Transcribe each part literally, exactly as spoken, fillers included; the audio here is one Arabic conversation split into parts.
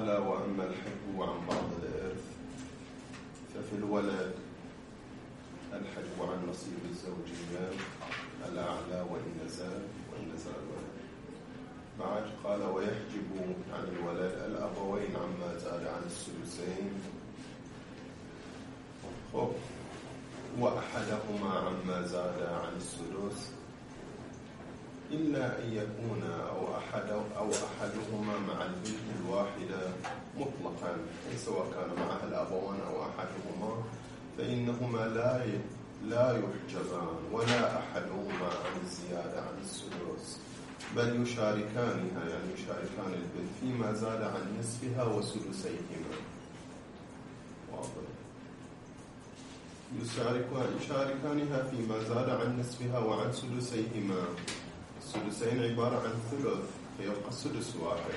قال وأما الحجب عن بعض الإرث ففي الولد الحجب عن نصيب الزوجية الأعلى وإن نزل وإن نزل الولد. بعد قال ويحجب عن الولد الأبوين عما زاد عن الثلثين وأحدهما عما زاد عن الثلث إلا أن يكون أو أحد أو أحدهما مع البنت الواحدة مطلقا، سواء كان معها الأبوان أو أحدهما فإنهما لا لا يحجبان ولا أحدهما عن الزيادة عن الثلث، بل يشاركانها، يعني يشاركان البنت فيما زاد عن نصفها وثلثيهما. واضح؟ يشاركانها فيما زاد عن نصفها وعن ثلثيهما. الثلثين عبارة عن ثلث فيبقى السدس واحد.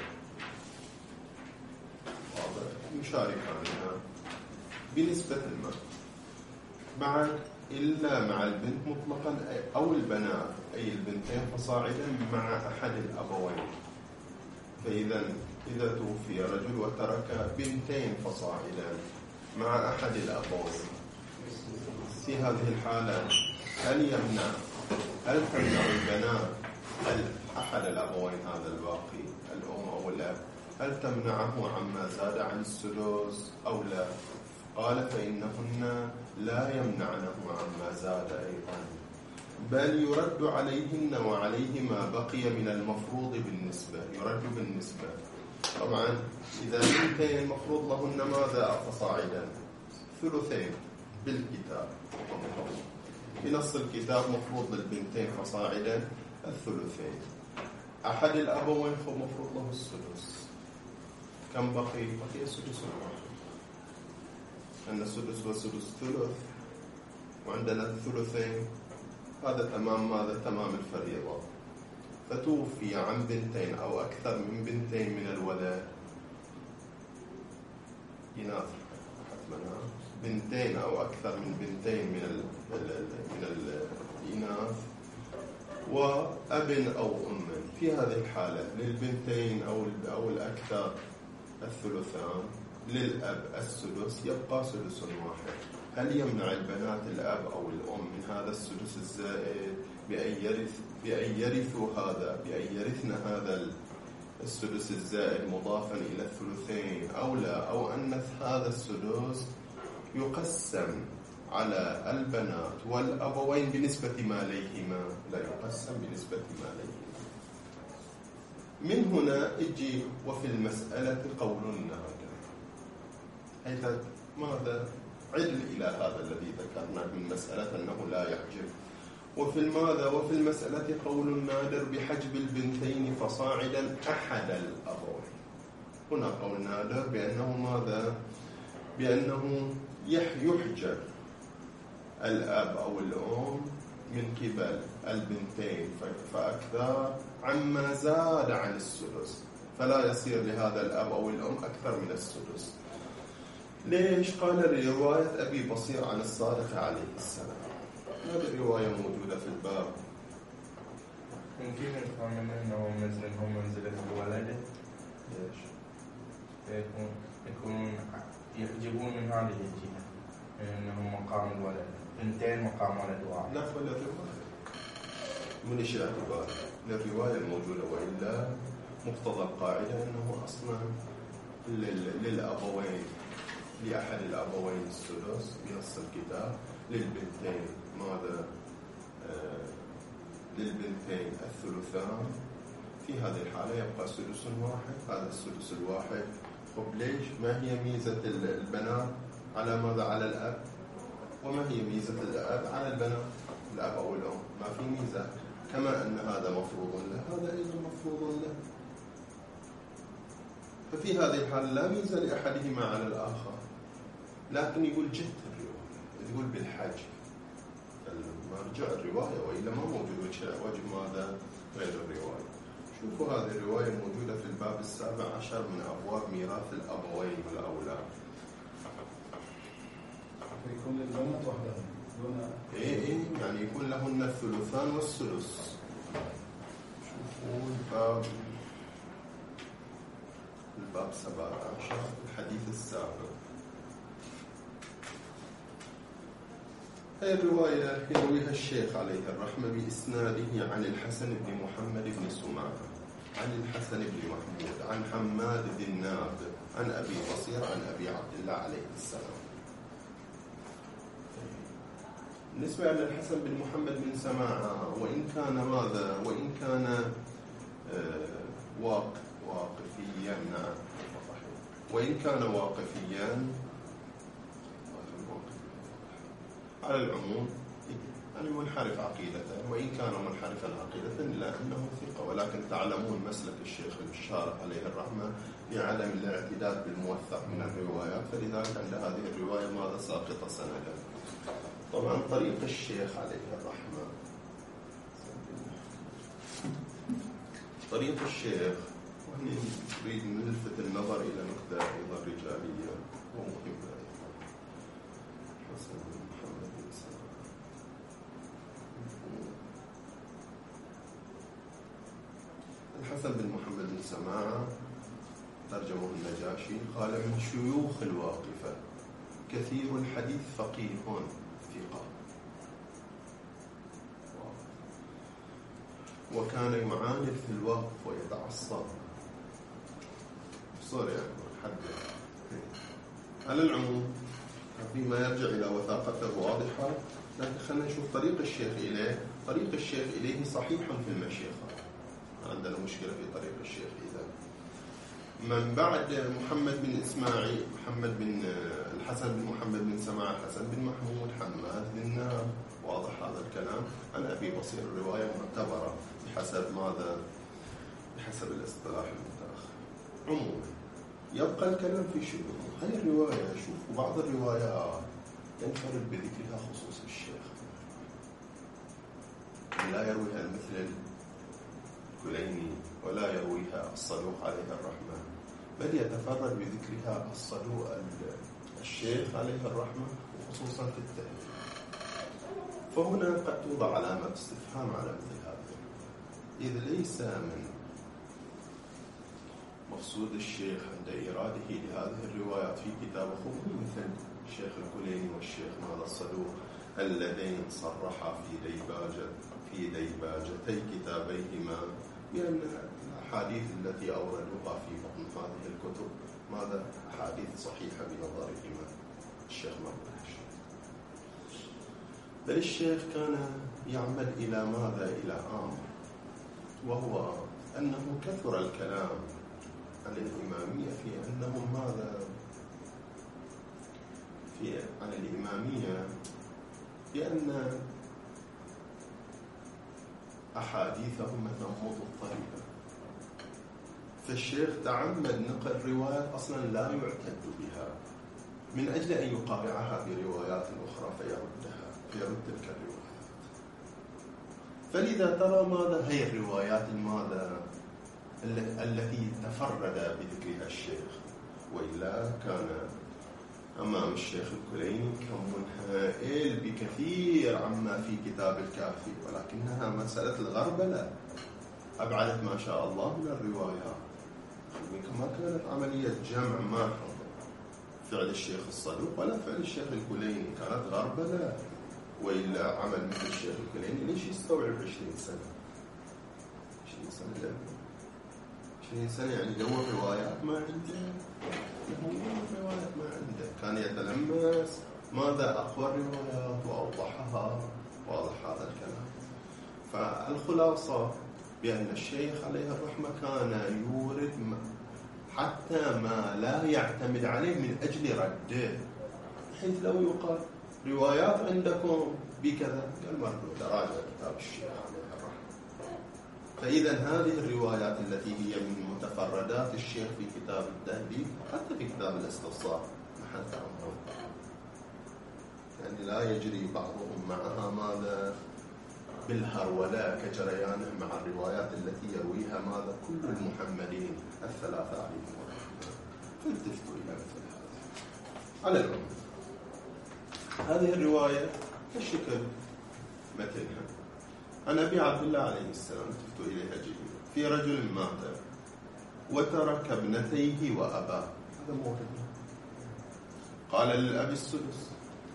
واضح؟ يشاركانها بنسبة ما. بعد إلا مع البنت مطلقا أو البنات، أي البنتين فصاعدا مع أحد الأبوين. فإذا إذا توفي رجل وترك بنتين فصاعدا مع أحد الأبوين، في هذه الحالة هل يمنع هل تمنع البنات أحد الأبوين هذا الباقي الأم أو الأب هل تمنعه عما زاد عن الثلث أو لا؟ قال فإنهن لا يمنعنه عما زاد أيضا، بل يرد عليهن وعليهما بقي من المفروض بالنسبة، يرد بالنسبة. طبعا إذا بنتين المفروض لهن ماذا فصاعدا؟ ثلثين بالكتاب، بنص الكتاب مفروض للبنتين فصاعدا الثلثين. أحد الأبوين مفروض له السدس، كم بقي؟ بقي السدس واحد، أن السدس والسدس ثلث وعندنا الثلثين، هذا تمام ماذا؟ تمام الفريضة. فتوفي عن بنتين أو أكثر من بنتين من الولد، إناث حتما، بنتين أو أكثر من بنتين من ال من الإناث وأب أو أم، في هذه الحالة للبنتين أو أو الأكثر الثلثان، للأب السدس، يبقى سدس واحد. هل يمنع البنات الأب أو الأم من هذا السدس الزائد بأن يرث بأن يرثوا هذا بأن يرثن هذا السدس الزائد مضافا إلى الثلثين أو لا؟ أو أن هذا السدس يقسم على البنات والأبوين بنسبة ماليهما، لا يقسم بنسبة ماليهما. من هنا اجي وفي المسألة قول نادر، حيث ماذا؟ عدل إلى هذا الذي ذكرنا من مسألة أنه لا يحجب. وفي الماذا؟ وفي المسألة قول نادر بحجب البنتين فصاعدا أحد الأبوين. هنا قول نادر بأنه ماذا؟ بأنه يحجب الأب أو الأم من قبل البنتين فأكثر عما زاد عن السدس، فلا يصير لهذا الأب أو الأم أكثر من السدس. ليش؟ قال رواية أبي بصير عن الصادق عليه السلام، هذه الرواية موجودة في الباب. ممكن نفهم منه أنه منزلهم منزلة الولد، ليش؟ يكون يكون يحجبون من هذه الجهة، أنهم مقام الولد، بنتين مقام ولد واحد. لا، ولا الرواية من إيش الاعتبار؟ للرواية الموجودة، وإلا مقتضى القاعدة أنه أصلا للأبوين، لأحد الأبوين السدس بنص الكتاب، للبنتين ماذا؟ آه للبنتين الثلثان. في هذه الحالة يبقى سدس واحد، هذا السدس الواحد. طب ليش؟ ما هي ميزة البنات على ماذا؟ على الأب. وما هي ميزة الأب على البنات؟ الأب أو الأم ما في ميزة، كما أن هذا مفروض له هذا أيضا مفروض له. ففي هذه الحالة لا ميزة لأحدهما على الآخر، لكن يقول جهة الرواية، يقول بالحج مرجع الرواية، وإلا ما موجود وجه ماذا غير الرواية. شوفوا هذه الرواية موجودة في الباب السابع عشر من أبواب ميراث الأبوين والأولاد. يكون للبنات وحدهم دون إيه إيه يعني يكون لهن الثلثان والثلث. شوفوا الباب الباب سبعة عشر الحديث السابق. هذه الرواية يرويها الشيخ عليه الرحمة بإسناده عن الحسن بن محمد بن سماعة عن الحسن بن محمود عن حماد بن نافع عن أبي بصير عن أبي عبد الله عليه السلام. بالنسبة للحسن بن محمد بن سماعة وإن كان ماذا وإن كان آه واقف واقفيا نعم وإن كان واقفيا على العموم يعني منحرف عقيدة وإن كان منحرفا عقيدة إلا أنه ثقة، ولكن تعلمون مسلك الشيخ الشارح عليه الرحمة في عدم الاعتداد بالموثق من الروايات، فلذلك عند هذه الرواية ماذا ساقطة سندا. طبعا طريق الشيخ عليه الرحمة طريق الشيخ وهنا نريد نلفت النظر إلى نقطة أيضا رجالية ومهمة. حسن بن محمد بن سماعة الحسن بن محمد بن سماعة ترجمه النجاشي قال من شيوخ الواقفة كثير الحديث فقيه ثقة وكان يعاند في الوقف ويتعصب صار يعني حد على العموم فيما يرجع إلى وثاقته واضحة، لكن خلينا نشوف طريق الشيخ إليه. طريق الشيخ إليه صحيح في المشيخة، عندنا مشكلة في طريق الشيخ إذا من بعد محمد بن إسماعيل محمد بن الحسن بن محمد بن سماعة حسن بن محمود حماد بن ناب، واضح هذا الكلام. عن أبي بصير الرواية معتبرة بحسب ماذا بحسب الاصطلاح المتأخر. عموما يبقى الكلام في شنو؟ هاي الرواية شوفوا بعض الروايات ينفرد بذكرها خصوص الشيخ، لا يرويها المثل الكليني ولا يرويها الصدوق عليه الرحمة، بل يتفرد بذكرها الصدوق الشيخ عليه الرحمة وخصوصا في التأليف. فهنا قد توضع علامة استفهام على مثل هذا، إذ ليس من مقصود الشيخ عند إراده لهذه الروايات في كتابه مثل الشيخ الكليني والشيخ ماذا الصدوق اللذين صرحا في ديباجة في ديباجتي كتابيهما بأن الأحاديث التي أوردوها في بطن هذه الكتب ماذا أحاديث صحيحة بنظرهما الشيخ مرمش. بل الشيخ كان يعمل إلى ماذا إلى أمر، وهو أنه كثر الكلام عن الإمامية في أنهم ماذا في عن الإمامية بأن أحاديثهم تنمط الطريقة، فالشيخ تعمد نقل روايات أصلا لا يعتد بها من أجل أن يقارعها بروايات أخرى فيردها فيرد تلك الروايات. فلذا ترى ماذا هي الروايات ماذا التي تفرد بذكرها الشيخ، وإلا كان أمام الشيخ الكليني كمنهائل بكثير عما في كتاب الكافي، ولكنها مسألة الغربلة أبعدت ما شاء الله من الروايات. كما كانت عملية جمع ما فعل الشيخ الصدوق ولا فعل الشيخ الكليني، كانت غربلة، وإلا عمل مثل الشيخ الكليني ليش يستوعب عشرين سنة عشرين سنة لا عشرين سنة يعني دور روايات ما عنده روايات ما عنده كان يتلمس ماذا أقوى الروايات وأوضحها، واضح هذا الكلام. فالخلاصة بأن الشيخ عليه الرحمة كان يورد حتى ما لا يعتمد عليه من أجل رده، بحيث لو يقال روايات عندكم بكذا قال مردود راجع كتاب الشيخ عليه الرحمة. فإذا هذه الروايات التي هي من متفردات الشيخ في كتاب التهذيب حتى في كتاب الاستصلاح محل تأمل، يعني لا يجري بعضهم معها ماذا بالهرولة كجريانه مع الروايات التي يرويها ماذا كل المحمدين الثلاثة عليهم الرحمة. فالتفتوا إلى مثل هذا. على العموم هذه الرواية كشكل متنها عن أبي عبد الله عليه السلام، تفتوا إليها جيدا. في رجل مات وترك ابنتيه وأباه، هذا مورد. قال للأب السدس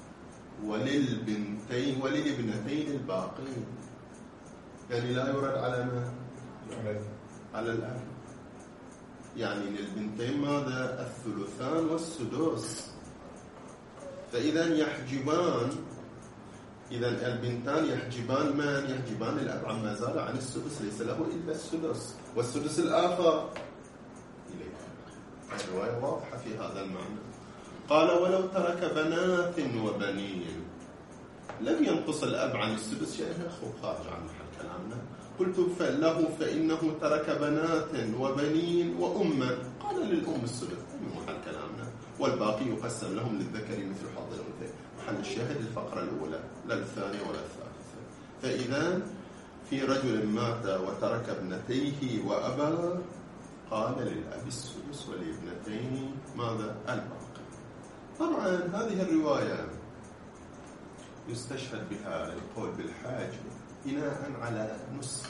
وللبنتين وللابنتين الباقين، يعني لا يرد على ما على الأب، يعني للبنتين ماذا؟ الثلثان والسدس. فإذا يحجبان، إذا البنتان يحجبان من؟ يحجبان الأب عما زال عن السدس، ليس له إلا السدس، والسدس الآخر إليه. الرواية واضحة في هذا المعنى. قال ولو ترك بنات وبنين لم ينقص الأب عن السدس شيئا، أخو خارج عن محل كلامنا. قلت له فإنه ترك بنات وبنين وأما، قال للأم السدس من محل كلامنا، والباقي يقسم لهم للذكر مثل حظ الأنثيين. محل الشاهد الفقرة الأولى، لا الثانية ولا الثالثة. فإذا في رجل مات وترك ابنتيه وأباه، قال للأب السدس ولابنتين ماذا؟ الباقي. طبعا هذه الرواية يستشهد بها القول بالحاج بناء على نسخة،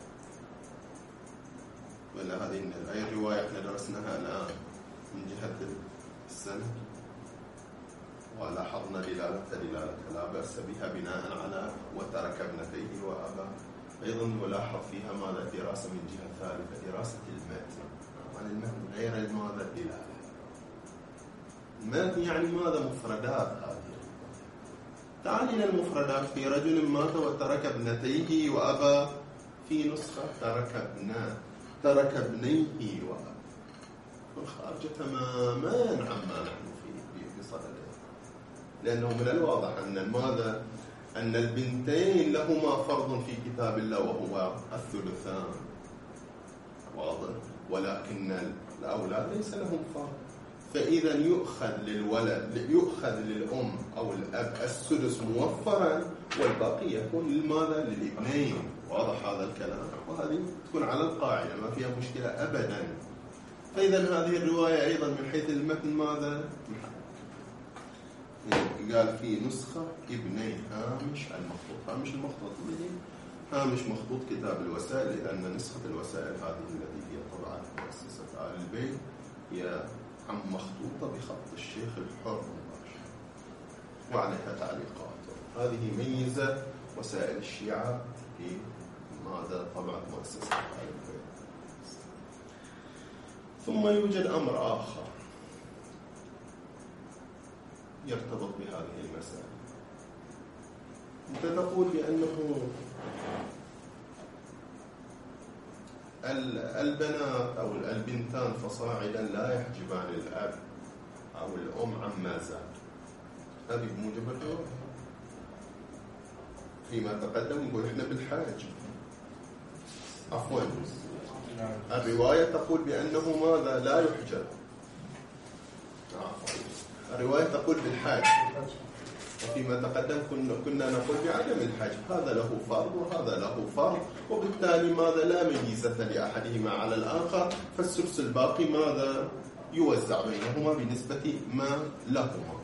ولا هذه أي الرواية احنا درسناها الآن من جهة السند ولاحظنا دلالة دلالة لا بأس بها بناء على وترك ابنتيه وأباه. أيضا نلاحظ فيها ماذا؟ دراسة من جهة ثالثة، دراسة المتن عن المتن غير ماذا؟ الدلالة. المتن يعني ماذا؟ مفردات. هذه تعال إلى المفردات. في رجل مات وترك ابنتيه وأبا، في نسخة ترك ابنه ترك ابنيه وأبا، والخارج تماما عما نحن فيه بصدده، لأنه من الواضح أن ماذا؟ أن البنتين لهما فرض في كتاب الله وهو الثلثان، واضح، ولكن الأولاد ليس لهم فرض. فإذا يؤخذ للولد يؤخذ للأم أو الأب السدس موفرا، والباقي يكون لماذا؟ للابنين. واضح هذا الكلام؟ وهذه تكون على القاعدة، ما فيها مشكلة أبدا. فإذا هذه الرواية أيضا من حيث المتن ماذا؟ قال في نسخة ابني هامش المخطوط. هامش المخطوط به هامش مخطوط كتاب الوسائل، لأن نسخة الوسائل هذه التي هي طبعا مؤسسة آل البيت هي عم مخطوطة بخط الشيخ الحر مباشر وعليها تعليقات. هذه ميزة وسائل الشيعة في ماذا؟ طبعا مؤسسة آل البيت. ثم يوجد أمر آخر يرتبط بهذه المسألة. أنت تقول بأنه البنات أو البنتان فصاعدا لا يحجبان الأب أو الأم عما زاد، هذه بموجب الرواية. فيما تقدم نقول إحنا بالحاج، عفوا الرواية تقول بأنه ماذا؟ لا يحجب. الرواية تقول بالحاج، وفيما تقدم كنا نقول بعدم الحج. هذا له فرض وهذا له فرض، وبالتالي ماذا؟ لا ميزة لأحدهما على الآخر، فالسدس الباقي ماذا؟ يوزع بينهما بنسبة ما لهما.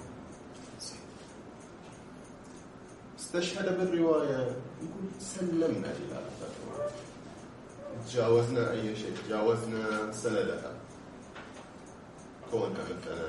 استشهد بالرواية، يقول سلمنا إلى الفتوى، تجاوزنا أي شيء، تجاوزنا سندها، كونها مثلا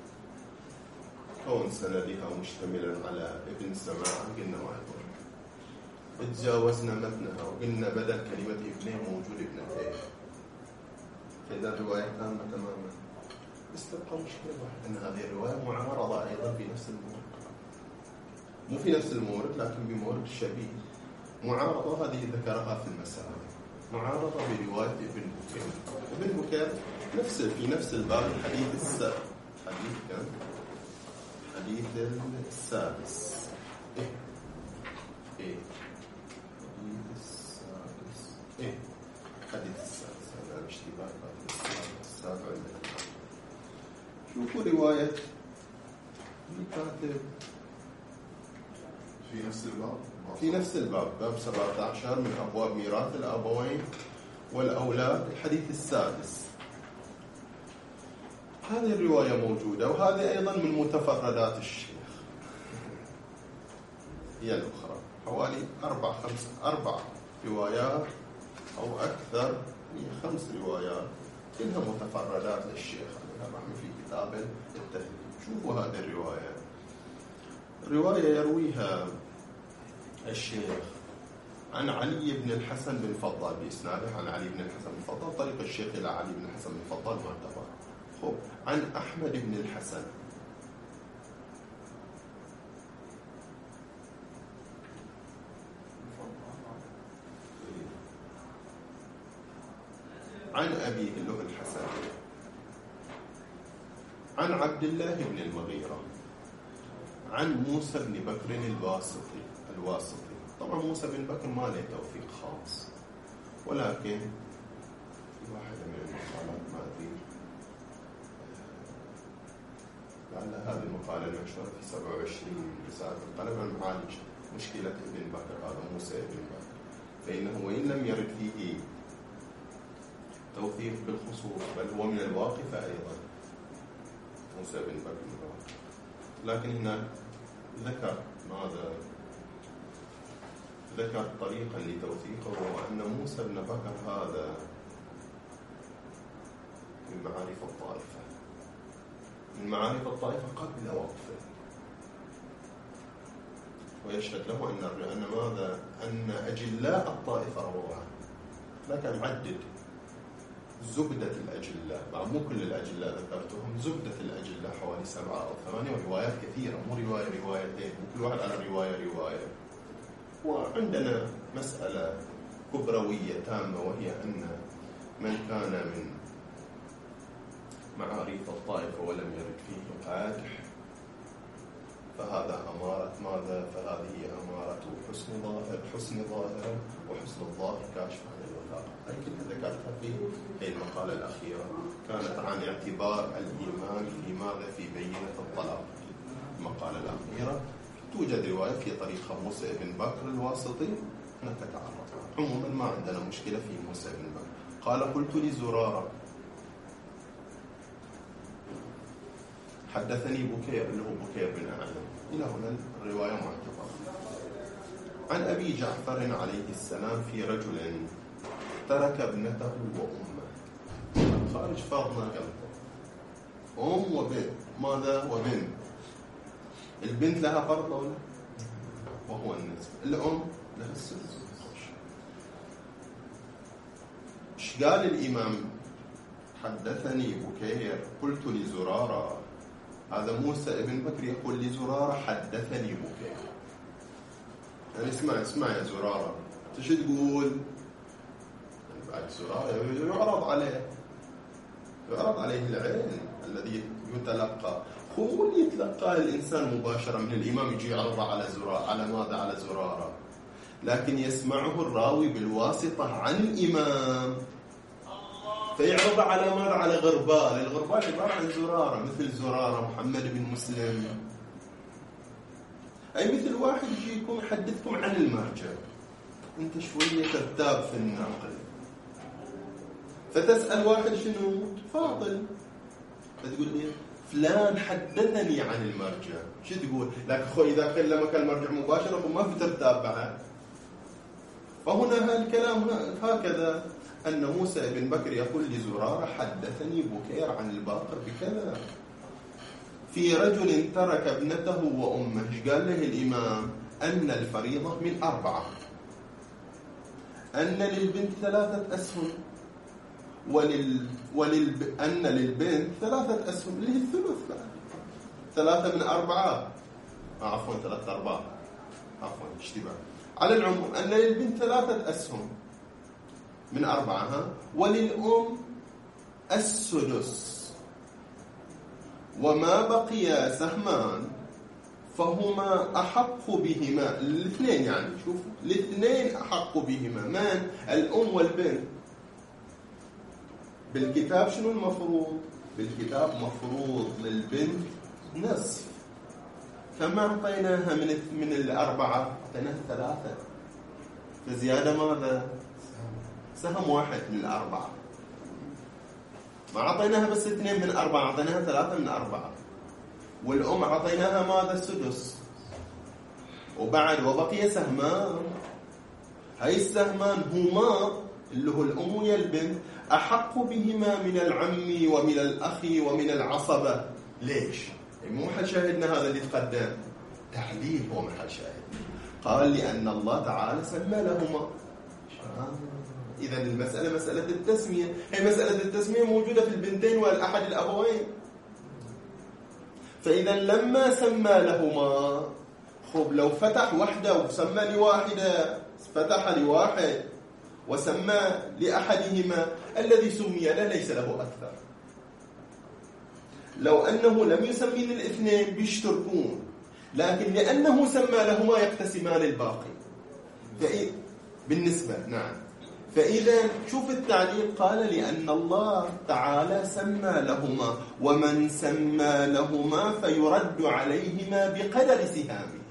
كون سندها مشتملا على ابن سماع قلنا ما يضر، تجاوزنا متنها وقلنا بدل كلمة ابنين موجود ابنتين، فإذا الرواية تامة تماما. استبقى مشكلة واحدة، أن هذه الرواية معارضة أيضا في نفس المورد، مو في نفس المورد لكن بمورد شبيه. معارضة هذه ذكرها في المسألة، معارضة برواية ابن بكير. ابن بكير نفس في نفس الباب الحديث السابق، حديث كان حديث السادس. إيه إيه حديث السادس إيه حديث السادس هذا الاشتباه السابع. شوفوا رواية الكاتب في نفس الباب في نفس الباب باب سبعة عشر من أبواب ميراث الأبوين والأولاد، الحديث السادس. هذه الرواية موجودة، وهذه أيضا من متفردات الشيخ. هي الأخرى حوالي أربع خمس أربع روايات أو أكثر، هي خمس روايات كلها متفردات للشيخ الرحمة في كتاب التهذيب. شوفوا هذه الرواية، رواية يرويها الشيخ عن علي بن الحسن بن فضال بإسناده عن علي بن الحسن بن فضال، طريق الشيخ إلى علي بن الحسن بن فضال معتبر. خب عن أحمد بن الحسن عن أبيه اللي هو الحسن عن عبد الله بن المغيرة عن موسى بن بكر الواسطي الواسطي طبعا موسى بن بكر ما له توفيق خاص، ولكن في واحدة من المقالات ما أدري لعل هذه المقالة المنشورة في سبعة وعشرين رسالة القلم عن معالج مشكلة ابن بكر هذا موسى بن بكر، فإنه وإن لم يرد فيه توثيق بالخصوص بل هو من الواقفة أيضا موسى بن بكر، لكن هنا ذكر ماذا ذكر طريقا لتوثيقه، وأن موسى بن بكر هذا من معارف الطائفة من معارف الطائفة قبل وقفه، ويشهد له أن أن ماذا أن أجلاء الطائفة رواه عنه. لكن معدد زبدة الأجلاء، مع مو كل الأجلاء ذكرتهم، زبدة الأجلاء حوالي سبعة أو ثمانية، وروايات كثيرة مو رواية روايتين، وكل واحد على رواية رواية. وعندنا مسألة كبروية تامة، وهي أن من كان من معارف الطائفة ولم يرد فيه قادح فهذا أمارة ماذا؟ فهذه أمارة حسن ظاهر حسن ظاهر وحسن الظاهر كاشف عن الوثاقة. أي كلها ذكرتها في هذه المقالة الأخيرة، كانت عن اعتبار الإيمان في ماذا؟ في بينة الطلاق. المقالة الأخيرة توجد رواية في طريقة موسى بن بكر الواسطي نتعرض. عموما ما عندنا مشكلة في موسى بن بكر. قال قلت لزرارة حدثني بكير اللي هو بكير بن أعلم، إلى هنا الرواية معتبرة. عن أبي جعفر عليه السلام في رجل ترك ابنته وأمه، خارج فرضنا قلبه، أم وبنت، ماذا؟ وبنت. البنت لها فرض ولا؟ وهو النصف. الأم لها السدس. ايش قال الإمام؟ حدثني بكير قلت لزرارة. هذا موسى ابن بكر يقول لزرارة حدثني بكير. يعني اسمع اسمع يا زرارة، ايش تقول؟ بعد زرارة يعرض عليه يعرض عليه العلم الذي يتلقى، هو اللي يتلقاه الإنسان مباشرة من الإمام، يجي يعرض على زرارة، على ماذا؟ على زرارة، لكن يسمعه الراوي بالواسطة عن الإمام، فيعرض على ماذا؟ على غربال. الغربال عبارة عن زرارة، مثل زرارة محمد بن مسلم، أي مثل واحد يجيكم يحدثكم عن المرجع، أنت شوية ترتاب في النقل، فتسأل واحد شنو؟ فاضل، فتقول لي فلان حدثني عن المرجع، شو تقول؟ لكن أخو إذا كلمك المرجع مباشرة فما في ترتاب بعد. فهنا الكلام هكذا، أن موسى بن بكر يقول لزرارة حدثني بكير عن الباقر بكذا في رجل ترك ابنته وأمه. ايش قال له الإمام؟ أن الفريضة من أربعة، أن للبنت ثلاثة أسهم، ولل... ولل... أن للبنت ثلاثة أسهم اللي هي الثلث، ثلاثة من أربعة، عفوا ثلاثة أربعة، عفوا اشتباه. على العموم أن للبنت ثلاثة أسهم من أربعة، ها؟ وللأم السدس، وما بقي سهمان فهما أحق بهما. الاثنين يعني شوف، الاثنين أحق بهما، من؟ الأم والبنت. بالكتاب شنو المفروض؟ بالكتاب مفروض للبنت نصف، فما أعطيناها من من الأربعة، أعطيناها ثلاثة، فزيادة ماذا؟ سهم واحد من الأربعة. ما أعطيناها بس اثنين من أربعة، أعطيناها ثلاثة من أربعة. والأم أعطيناها ماذا؟ السدس. وبعد وبقي سهمان، هاي السهمان هما اللي هو الأم ويا البنت أحق بهما من العم ومن الأخ ومن العصبة. ليش؟ مو محل شاهدنا هذا اللي تقدم، تعليل هو محل شاهد. قال لأن الله تعالى سمى لهما. إذا المسألة مسألة التسمية، هي مسألة التسمية موجودة في البنتين والأحد الأبوين. فإذا لما سمى لهما، خب لو فتح وحده وسمى لواحدة، فتح لواحد وسمى لأحدهما، الذي سمي له ليس له أكثر. لو أنه لم يسمي للاثنين بيشتركون، لكن لأنه سمى لهما يقتسمان الباقي. فإذا بالنسبة نعم، فإذا شوف التعليل، قال لأن الله تعالى سمى لهما، ومن سمى لهما فيرد عليهما بقدر سهامه.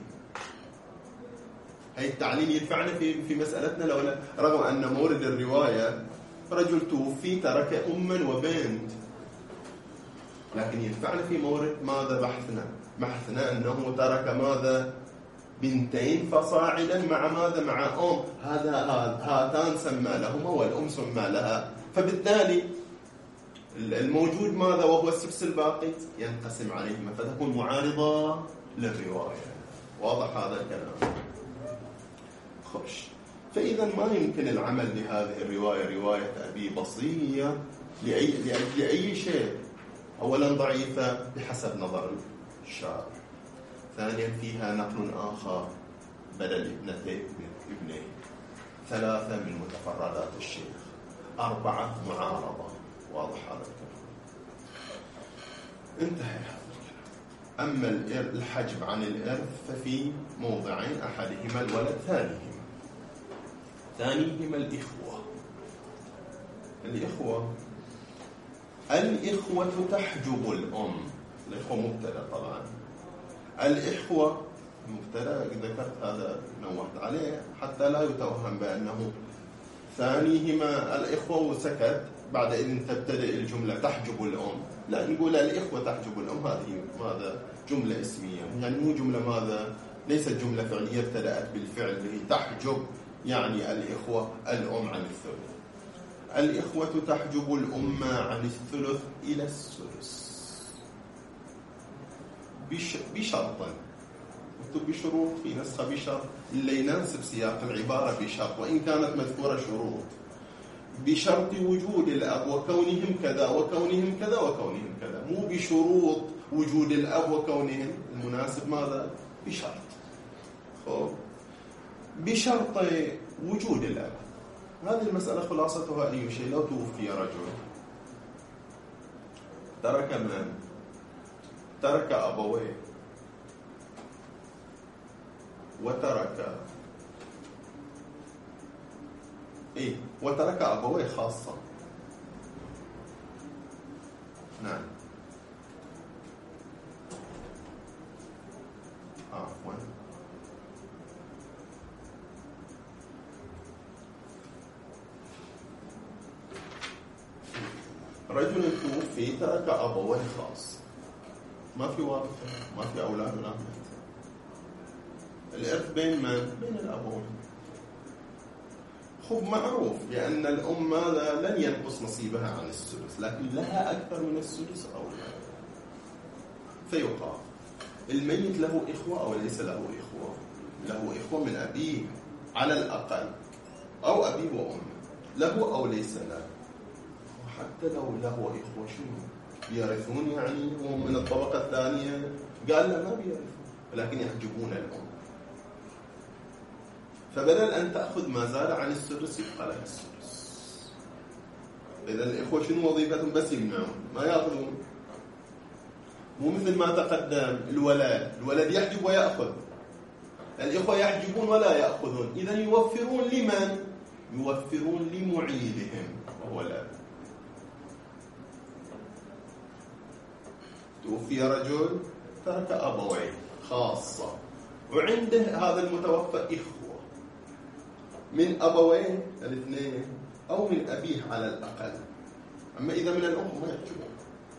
هاي التعليل يدفعنا في في مسألتنا لولا، رغم أن مورد الرواية رجل توفي ترك أما وبنت، لكن يدفعنا في مورد ماذا بحثنا؟ بحثنا أنه ترك ماذا؟ بنتين فصاعدا مع ماذا؟ مع أم. هذا هاتان سمى لهما والأم سمى لها، فبالتالي الموجود ماذا وهو السدس الباقي ينقسم عليهما، فتكون معارضة للرواية. واضح هذا الكلام؟ خوش. فإذا ما يمكن العمل بهذه الرواية، رواية أبي بصية، لأي, لأي شيء. أولا ضعيفة بحسب نظر الشارع، ثانيا فيها نقل آخر بدل ابنتين ابنين، ثلاثة من متفردات الشيخ، أربعة معارضة. واضح هذا الكلام؟ انتهى هذا الكلام. أما الحجب عن الإرث ففي موضعين، أحدهما الولد، ثانيهما ثانيهما الإخوة. الإخوة الإخوة تحجب الأم. الإخوة مبتدأ طبعا، الإخوة مبتدأ، ذكرت هذا نوعت عليه حتى لا يتوهم بأنه ثانيهما الإخوة وسكت بعد إذن تبتدئ الجملة تحجب الأم. لا، نقول الإخوة تحجب الأم، هذه ماذا؟ جملة اسمية، يعني مو جملة ماذا؟ ليست جملة فعلية ابتدأت بالفعل اللي تحجب، يعني الإخوة الأم عن الثلث. الإخوة تحجب الأم عن الثلث إلى السدس بشرطا. مكتوب بشروط في نسخة بشرط، اللي يناسب سياق العبارة بشرط، وإن كانت مذكورة شروط، بشرط وجود الأب وكونهم كذا وكونهم كذا وكونهم كذا، مو بشروط وجود الأب وكونهم. المناسب ماذا؟ بشرط. خب بشرط وجود الأب. هذه المسألة خلاصتها أي شيء. لو توفي رجل ترك من؟ ترك أبويه وترك إيه وترك أبويه خاصة. نعم عفوا رجل توفي ترك أبويه خاص، ما في وارث، ما في أولاد ولا بنات. الإرث بين من؟ بين الأبوين. خب معروف بأن الأم ماذا؟ لن ينقص نصيبها عن السدس، لكن لها أكثر من السدس أو لا. فيقال الميت له إخوة أو ليس له إخوة؟ له إخوة من أبيه على الأقل، أو أبيه وأمه، له أو ليس له. حتى لو له إخوة شنو؟ بيرثون؟ يعني هم من الطبقة الثانية؟ قال لا، ما بيرثون، ولكن يحجبون الأم. فبدل أن تأخذ ما زاد عن السدس يبقى لها السدس. إذا الإخوة شنو وظيفتهم؟ بس يمنعون، ما يأخذون. مو مثل ما تقدم الولد، الولد يحجب ويأخذ، الإخوة يحجبون ولا يأخذون. إذا يوفرون لمن؟ يوفرون لمعيلهم وهو الأب. توفي رجل ترك أبوين خاصة، وعنده هذا المتوفى إخوة من أبوين الاثنين أو من أبيه على الأقل، أما إذا من الأم ما يحجبون.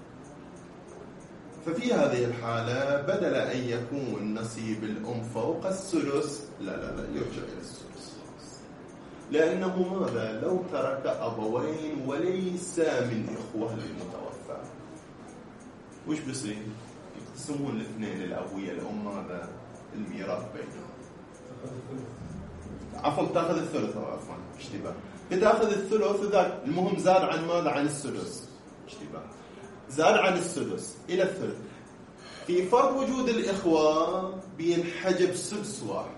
ففي هذه الحالة بدل أن يكون نصيب الأم فوق السدس، لا لا لا يرجع إلى السدس. لأنه ماذا؟ لو ترك أبوين وليس من إخوة للمتوفى وش بيصير؟ يقسمون الاثنين الأب ويا الأم ماذا؟ الميراث بينهم. عفوا تأخذ الثلث عفوا اشتباه بتأخذ الثلث ذاك المهم زاد عن ماذا؟ عن السدس اشتباه زاد عن السدس إلى الثلث. في فرض وجود الإخوة بينحجب سدس واحد.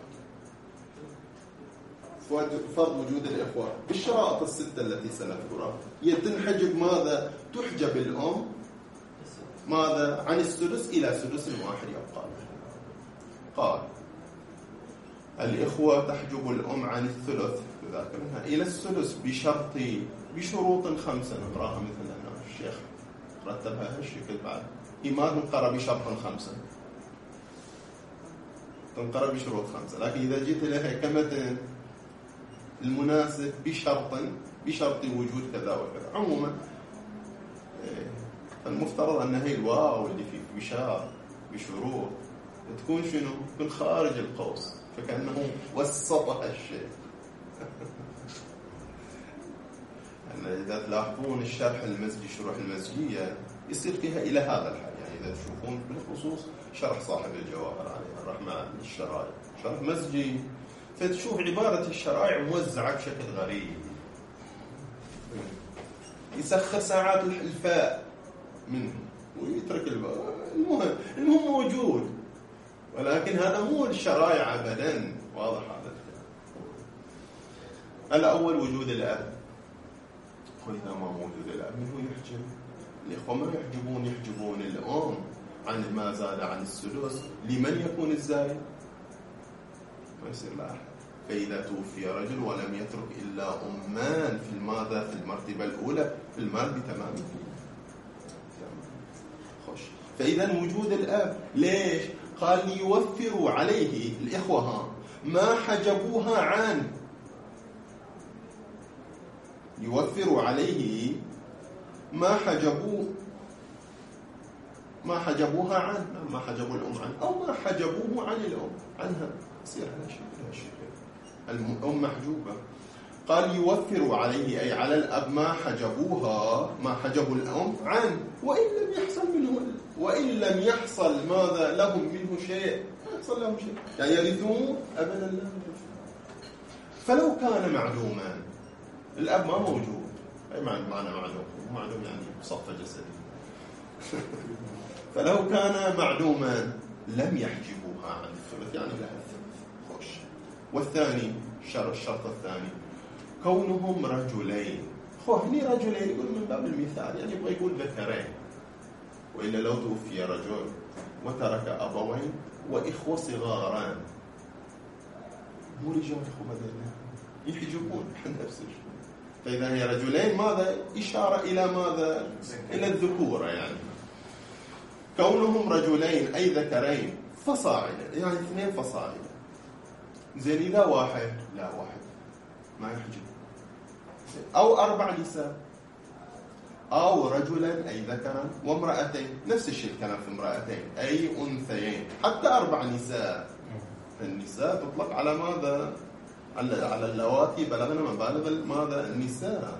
فرض وجود الإخوة بالشرائط الستة التي سنذكرها يتنحجب ماذا؟ تحجب الأم ماذا؟ عن السدس إلى سدس واحد يبقى. قال الإخوة تحجب الأم عن الثلث ذاكرها إلى السدس بشرط بشروط خمسة نقراها مثل هنا الشيخ رتبها هالشكل بعد هي ما تنقرأ بشرط خمسة تنقرأ بشروط خمسة لكن إذا جيت لها كمتن المناسب بشرط بشرط وجود كذا وكذا. عموما المفترض أن هي الواو اللي في بشار بشروط تكون شنو؟ تكون خارج القوس فكأنه وسطها الشيء. إذا تلاحظون الشرح المزجي شروح المزجية يصير فيها إلى هذا الحد يعني إذا تشوفون بالخصوص شرح صاحب الجواهر عليه الرحمة الشرائع شرح مزجي فتشوف عبارة الشرائع موزعة بشكل غريب يسخر ساعات الفاء منه ويترك الباء. المهم المهم موجود ولكن هذا مو الشرائع أبدا. واضح هذا الكلام. الأول وجود الأب. وإذا ما موجود الأب من هو يحجب؟ الإخوة ما يحجبون يحجبون الأم عن ما زاد عن السدس. لمن يكون الزايد؟ ما يصير لا أحد. فإذا توفي رجل ولم يترك إلا أمان في الماذا؟ في المرتبة الأولى في المال بتمامه. خوش. فإذا وجود الأب ليش؟ قال ليوفروا عليه الإخوة ما حجبوها عن يوفروا عليه ما حجبوه ما حجبوها عن ما حجبوا الأم عن أو ما حجبوه عن الأم عنها يصير هذا شيء الأم محجوبة. قال يوفروا عليه أي على الأب ما حجبوها ما حجبوا الأم عن وإن لم يحصل منه وإن لم يحصل ماذا لهم منه شيء ما يحصل لهم شيء يعني يرثون أبدا لا يرثون. فلو كان معدوما الأب ما موجود أي معنى معدوم معدوم يعني صفة جسدي فلو كان معدوما لم يحجبوها عن الثلث يعني لها الثلث. خوش. والثاني شر الشرط الثاني كونهم رجلين. خو هني رجلين يقول من باب المثال يعني يبغى يقول ذكرين وإلا لو توفي رجل وترك أبوين وإخوة صغاران مو رجال إخوة بدلنا يحجبون نفس الشيء. فإذا هي رجلين ماذا؟ إشارة إلى ماذا؟ إلى الذكورة يعني. كونهم رجلين أي ذكرين فصاعدا يعني اثنين فصاعدا. زين إذا واحد لا واحد ما يحجب أو أربع نساء أو رجلا أي ذكرا وامرأتين نفس الشيء الكلام في امرأتين أي أنثيين حتى أربع نساء. النساء تطلق على ماذا؟ على اللواتي بلغنا مبالغ ماذا؟ النساء.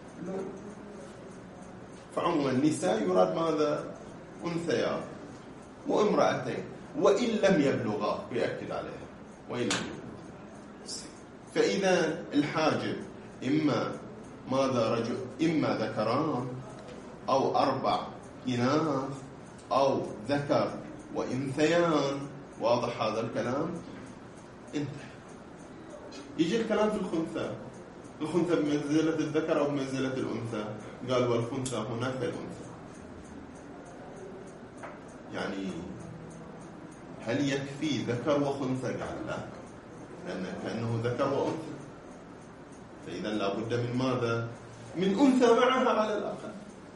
فعموما النساء يراد ماذا؟ أنثيان وامرأتين وإن لم يبلغا بيأكد عليها وإن لم يبلغا. فإذا الحاجب إما ماذا رجل إما ذكران أو أربع إناث أو ذكر وإنثيان. واضح هذا الكلام؟ انتهى. يجي الكلام في الخنثى. الخنثى بمنزلة الذكر أو بمنزلة الأنثى؟ قال والخنثى هناك الأنثى. يعني هل يكفي ذكر وخنثى؟ قال لا لأن كأنه ذكر وأنثى. فإذا لا بد من ماذا؟ من أنثى معها على الأقل.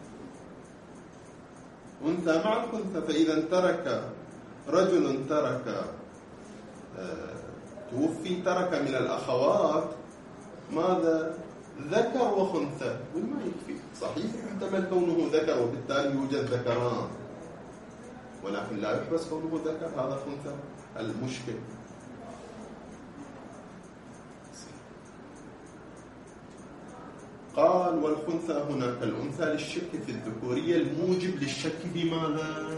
أنثى مع الخنثى. فإذا ترك رجل ترك آه توفي ترك من الأخوات ماذا؟ ذكر وخنثى. وما يكفي صحيح يحتمل كونه ذكر وبالتالي يوجد ذكران ولكن لا يحبس كونه ذكر هذا خنثى. المشكل قال والخنثى هناك الأنثى للشك في الذكورية الموجب للشك في ماذا؟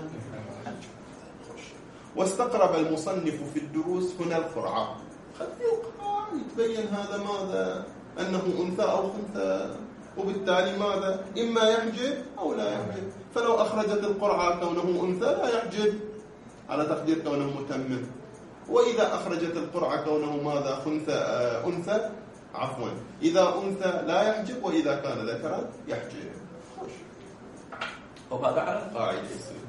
واستقرب المصنف في الدروس هنا القرعة. قد يقع يتبين هذا ماذا؟ أنه أنثى أو خنثى، وبالتالي ماذا؟ إما يحجب أو لا يحجب. فلو أخرجت القرعة كونه أنثى لا يحجب على تقدير كونه متمم، وإذا أخرجت القرعة كونه ماذا؟ خنثى آه أنثى عفوا إذا أنثى لا يحجب، وإذا كان ذكرا يحجب. خوش. وهذا على القاعدة يصير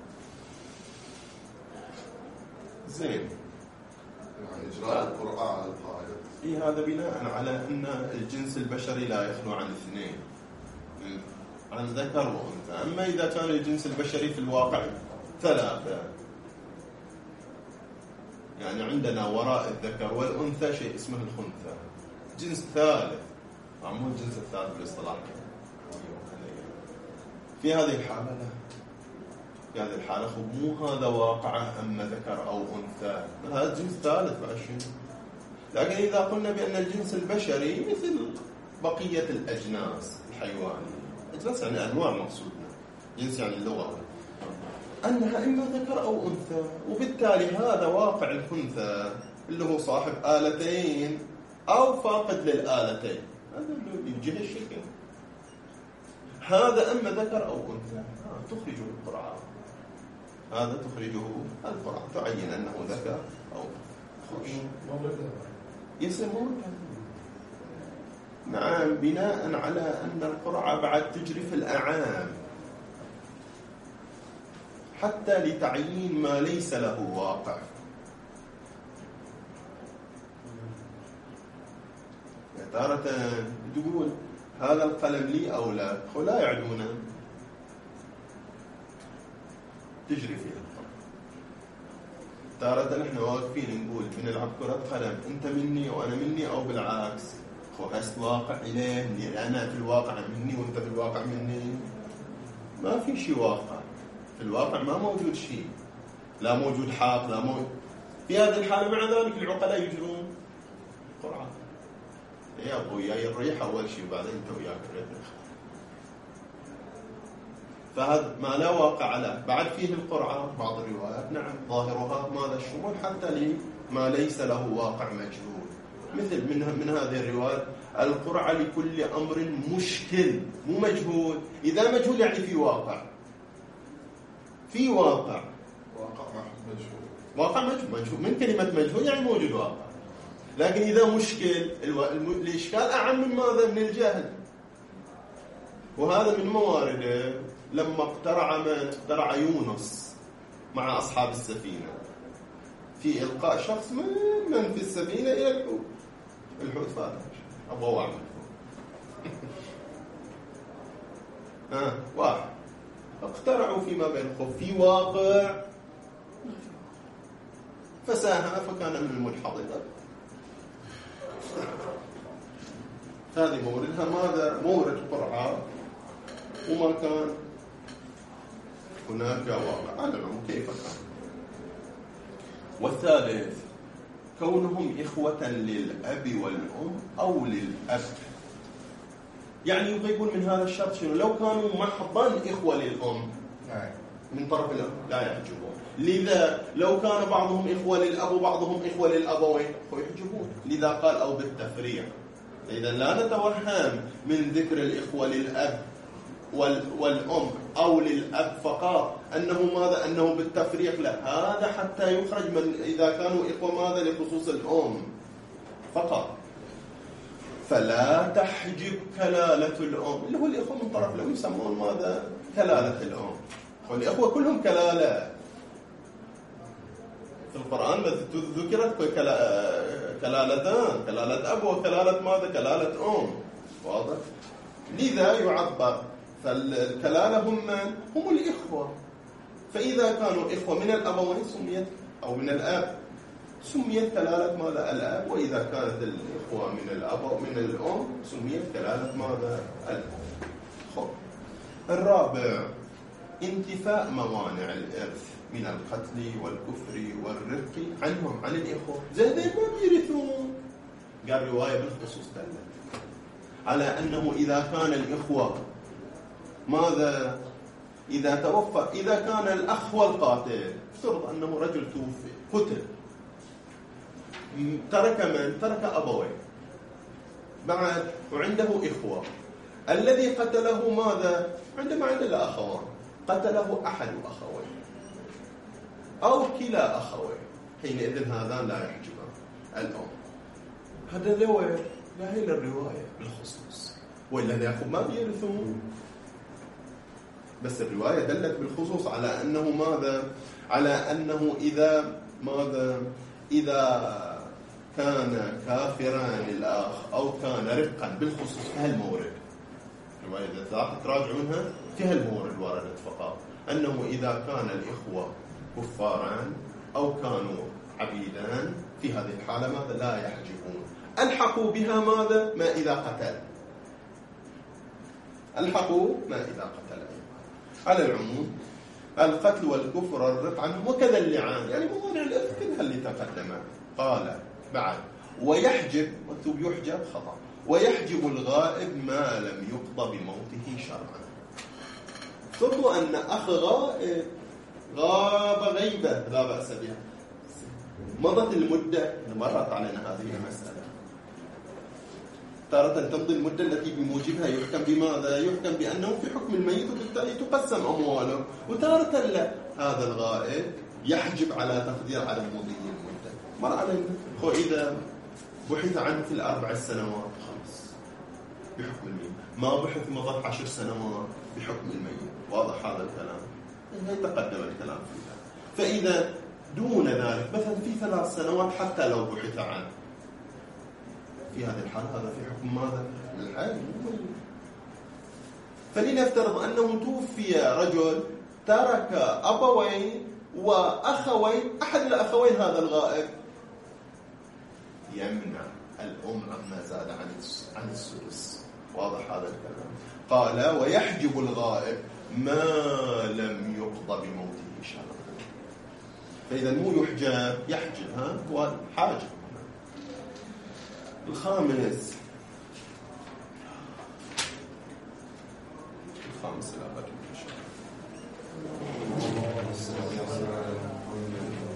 زين. يعني إجراء القرعة على القاعدة. إيه هذا بناء على أن الجنس البشري لا يخلو عن اثنين، عن ذكر وأنثى. أما إذا كان الجنس البشري في الواقع ثلاثة، يعني عندنا وراء الذكر والأنثى شيء اسمه الخنثى، جنس ثالث، مو الجنس الثالث بالاصطلاح. في هذه الحالة لا، في هذه الحالة مو هذا واقعه أما ذكر أو أنثى، هذا جنس ثالث بعشرين. لكن إذا قلنا بأن الجنس البشري مثل بقية الأجناس الحيوانية، أجناس يعني أنواع مقصودنا، جنس يعني اللغة، أنها إما ذكر أو أنثى، وبالتالي هذا واقع الخنثى اللي هو صاحب آلتين أو فاقد للآلتين، هذا اللي يجيه الشكل. هذا أما ذكر أو أنثى آه تخرجه القرعة، هذا تخرجه القرعة، تعين أنه ذكر أو أنثى. يصير مورد. نعم، بناء على أن القرعة بعد تجري في الأعام حتى لتعيين ما ليس له واقع. تارة تقول هذا القلم لي أو لا، ولا يعدونه، تجري فيه القرعة. تارة نحن واقفين نقول بنلعب كرة قدم، أنت مني وأنا مني، أو بالعكس، خو هست واقع إليه، أنا في الواقع مني وأنت في الواقع مني، ما في شيء واقع في الواقع، ما موجود شيء، لا موجود حاق لا موجود. في هذه الحالة مع ذلك العقلاء يجرون قرعة. يا أبو يا الريح أول شيء وبعدين أنت وياك الريح. فهذا ما لا واقع له. بعد فيه القرعة بعض الروايات نعم ظاهرها ماذا الشمول حتى لما ليس له واقع مجهول، مثل من من هذه الروايات القرعة لكل أمر مشكل، مو مجهول. إذا مجهول يعني في واقع، في واقع واقع مجهول، واقع مجهول من كلمة مجهول يعني موجود واقع. لكن إذا مشكل الو... الإشكال أعم من ماذا؟ من الجهل. وهذا من موارده لما اقترع من اقترع يونس مع أصحاب السفينة في إلقاء شخص من, من في السفينة إلى الحوت. الحوت فاتح أبغى أعمل آه واحد اقترعوا فيما بين الخوف في واقع فساهم فكان من المنحضرة. هذه موردها ماذا؟ مورد قرعة، وما كان هناك واقع على العموم كيف كان. والثالث كونهم إخوة للأب والأم أو للأب، يعني يغيبون من هذا الشرط شنو؟ لو كانوا محضا إخوة للأم من طرف الأم لا يحجبون. لذا لو كان بعضهم إخوة للأب وبعضهم إخوة للأبوين فيحجبون. لذا قال أو بالتفريع. إذا لا نتوهم من ذكر الإخوة للأب والأم أو للأب فقط أنه ماذا؟ أنه بالتفريق، لا، هذا حتى يخرج من إذا كانوا إخوة ماذا؟ لخصوص الأم فقط. فلا تحجب كلالة الأم، اللي هو الإخوة من طرف الأم يسمون ماذا؟ كلالة الأم. والإخوة كلهم كلالة في القرآن ذكرت كلالتان، كلالة أب وكلالة ماذا؟ كلالة أم. واضح؟ لذا يعبر فالكلالة هم من؟ هم الإخوة. فإذا كانوا إخوة من الأبوين سميت أو من الأب سميت كلالة ماذا؟ الأب. وإذا كانت الإخوة من الأب أو من الأم سميت كلالة ماذا؟ الأم. خب. الرابع انتفاء موانع الإرث من القتل والكفر والرق عنهم عن الإخوة. زين ما بيرثون. قال رواية بالخصوص دلت على أنه إذا كان الإخوة ماذا إذا توفى إذا كان الأخ والقاتل، افترض أنه رجل توفي قتل، ترك من؟ ترك أبوين بعد وعنده إخوة، الذي قتله ماذا؟ عندما عنده أخوان قتله أحد أخوين أو كلا أخوين، حينئذ هذا لا يحجبان الأم. هذا لوين؟ لا هي للرواية بالخصوص، وإلا الأخوة ما بيرثون، بس الرواية دلت بالخصوص على أنه ماذا؟ على أنه إذا ماذا؟ إذا كان كافران الأخ أو كان رقا بالخصوص في هالمورد، الرواية إذا تراجعونها في هالمورد وردت فقط أنه إذا كان الإخوة كفاران أو كانوا عبيدان في هذه الحالة ماذا؟ لا يحجبون. ألحقوا بها ماذا؟ ما إذا قتل، ألحقوا ما إذا قتل. على العموم القتل والكفر الرق عنهم، وكذا اللعان، يعني موضوع الإرث كلها اللي تقدم. قال بعد ويحجب، مكتوب يحجب خطأ، ويحجب الغائب ما لم يقضى بموته شرعا. فرضوا أن أخ غائب غاب غيبة لا بأس بها، مضت المدة، مرت علينا هذه المسألة، تارة تمضي المدة التي بموجبها يحكم بماذا؟ يحكم بأنه في حكم الميت وبالتالي تقسم أمواله، وتارة لا، هذا الغائب يحجب على تقدير عدم مضي المدة. مر علينا هو إذا بحث عنه في الأربع سنوات خلاص بحكم الميت، ما بحث مضت عشر سنوات بحكم الميت. واضح هذا الكلام؟ هي تقدم الكلام فيها. فإذا دون ذلك مثلا في ثلاث سنوات حتى لو بحث عنه، في هذه الحالة هذا في حكم ماذا؟ الحي. فلنفترض أنه توفي رجل ترك أبوين وأخوين، أحد الأخوين هذا الغائب يمنع الأم عما زاد عن السدس. واضح هذا الكلام؟ قال ويحجب الغائب ما لم يقضى بموته شرعا. فإذا مو يحجب يحجب، ها هو حاجب. الخامس الخامس لا بد من